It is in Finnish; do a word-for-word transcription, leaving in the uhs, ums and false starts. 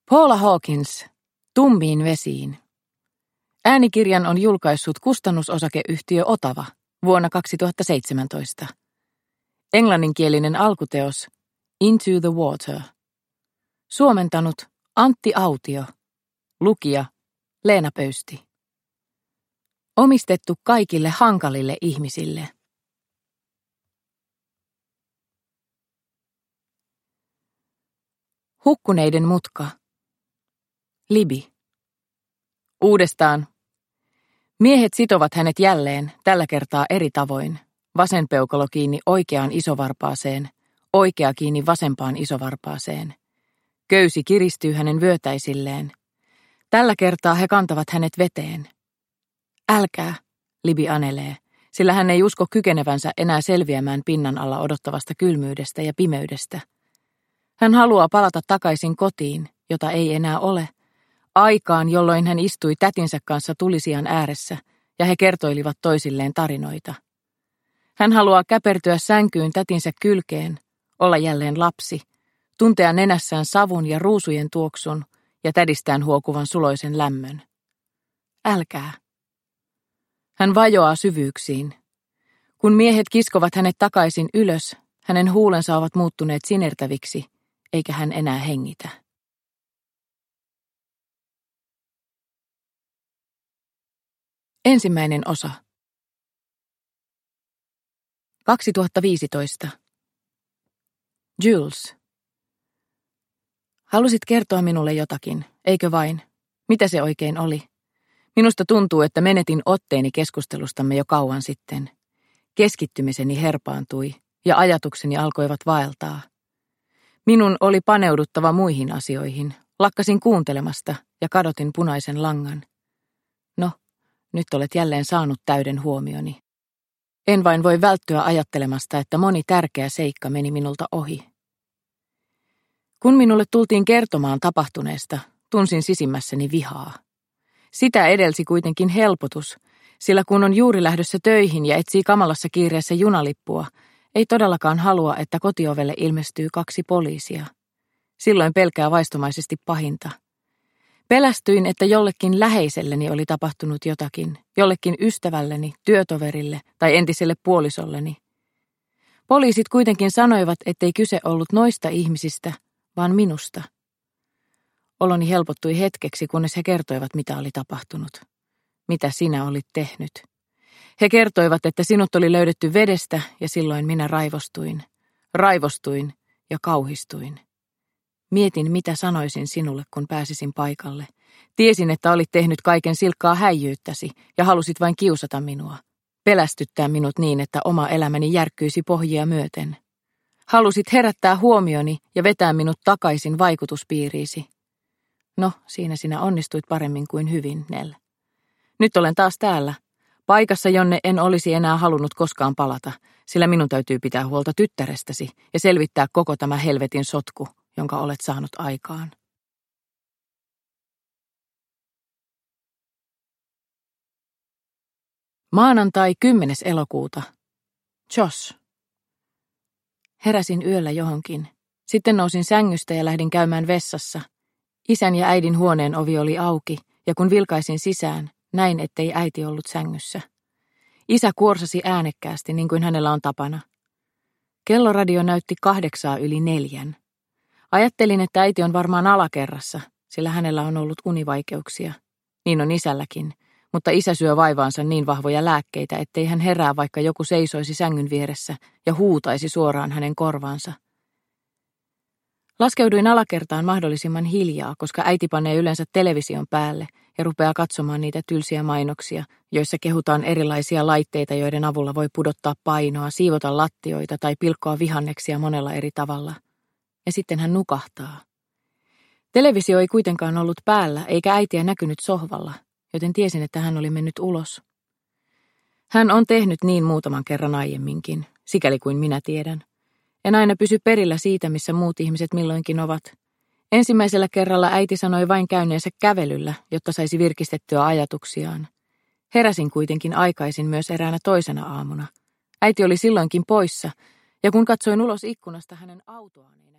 Paula Hawkins, Tummiin vesiin. Äänikirjan on julkaissut kustannusosakeyhtiö Otava vuonna kaksituhattaseitsemäntoista. Englanninkielinen alkuteos Into the Water. Suomentanut Antti Autio. Lukija Leena Pöysti. Omistettu kaikille hankalille ihmisille. Hukkuneiden mutka. Libi. Uudestaan. Miehet sitovat hänet jälleen, tällä kertaa eri tavoin. Vasen peukalo kiinni oikeaan isovarpaaseen, oikea kiinni vasempaan isovarpaaseen. Köysi kiristyy hänen vyötäisilleen. Tällä kertaa he kantavat hänet veteen. Älkää, Libi anelee, sillä hän ei usko kykenevänsä enää selviämään pinnan alla odottavasta kylmyydestä ja pimeydestä. Hän haluaa palata takaisin kotiin, jota ei enää ole, aikaan, jolloin hän istui tätinsä kanssa tulisijan ääressä ja he kertoilivat toisilleen tarinoita. Hän haluaa käpertyä sänkyyn tätinsä kylkeen, olla jälleen lapsi, tuntea nenässään savun ja ruusujen tuoksun ja tädistään huokuvan suloisen lämmön. Älkää. Hän vajoaa syvyyksiin. Kun miehet kiskovat hänet takaisin ylös, hänen huulensa ovat muuttuneet sinertäviksi, eikä hän enää hengitä. Ensimmäinen osa. kaksituhattaviisitoista. Jules. Halusit kertoa minulle jotakin, eikö vain? Mitä se oikein oli? Minusta tuntuu, että menetin otteeni keskustelustamme jo kauan sitten. Keskittymiseni herpaantui ja ajatukseni alkoivat vaeltaa. Minun oli paneuduttava muihin asioihin. Lakkasin kuuntelemasta ja kadotin punaisen langan. No, nyt olet jälleen saanut täyden huomioni. En vain voi välttyä ajattelemasta, että moni tärkeä seikka meni minulta ohi. Kun minulle tultiin kertomaan tapahtuneesta, tunsin sisimmässäni vihaa. Sitä edelsi kuitenkin helpotus, sillä kun on juuri lähdössä töihin ja etsii kamalassa kiireessä junalippua, ei todellakaan halua, että kotiovelle ilmestyy kaksi poliisia. Silloin pelkää vaistomaisesti pahinta. Pelästyin, että jollekin läheiselleni oli tapahtunut jotakin, jollekin ystävälleni, työtoverille tai entiselle puolisolleni. Poliisit kuitenkin sanoivat, ettei kyse ollut noista ihmisistä, vaan minusta. Oloni helpottui hetkeksi, kunnes he kertoivat, mitä oli tapahtunut. Mitä sinä olit tehnyt. He kertoivat, että sinut oli löydetty vedestä ja silloin minä raivostuin. Raivostuin ja kauhistuin. Mietin, mitä sanoisin sinulle, kun pääsisin paikalle. Tiesin, että olit tehnyt kaiken silkkaa häijyyttäsi ja halusit vain kiusata minua. Pelästyttää minut niin, että oma elämäni järkkyisi pohjia myöten. Halusit herättää huomioni ja vetää minut takaisin vaikutuspiiriisi. No, siinä sinä onnistuit paremmin kuin hyvin, Nell. Nyt olen taas täällä, paikassa, jonne en olisi enää halunnut koskaan palata, sillä minun täytyy pitää huolta tyttärestäsi ja selvittää koko tämä helvetin sotku, jonka olet saanut aikaan. Maanantai kymmenes elokuuta. Josh. Heräsin yöllä johonkin. Sitten nousin sängystä ja lähdin käymään vessassa. Isän ja äidin huoneen ovi oli auki, ja kun vilkaisin sisään, näin, ettei äiti ollut sängyssä. Isä kuorsasi äänekkäästi, niin kuin hänellä on tapana. Kelloradio näytti kahdeksaa yli neljän. Ajattelin, että äiti on varmaan alakerrassa, sillä hänellä on ollut univaikeuksia. Niin on isälläkin, mutta isä syö vaivaansa niin vahvoja lääkkeitä, ettei hän herää, vaikka joku seisoisi sängyn vieressä ja huutaisi suoraan hänen korvaansa. Laskeuduin alakertaan mahdollisimman hiljaa, koska äiti panee yleensä television päälle ja rupeaa katsomaan niitä tylsiä mainoksia, joissa kehutaan erilaisia laitteita, joiden avulla voi pudottaa painoa, siivota lattioita tai pilkkoa vihanneksia monella eri tavalla. Ja sitten hän nukahtaa. Televisio ei kuitenkaan ollut päällä, eikä äitiä näkynyt sohvalla, joten tiesin, että hän oli mennyt ulos. Hän on tehnyt niin muutaman kerran aiemminkin, sikäli kuin minä tiedän. En aina pysy perillä siitä, missä muut ihmiset milloinkin ovat. Ensimmäisellä kerralla äiti sanoi vain käyneensä kävelyllä, jotta saisi virkistettyä ajatuksiaan. Heräsin kuitenkin aikaisin myös eräänä toisena aamuna. Äiti oli silloinkin poissa, ja kun katsoin ulos ikkunasta hänen autoaan,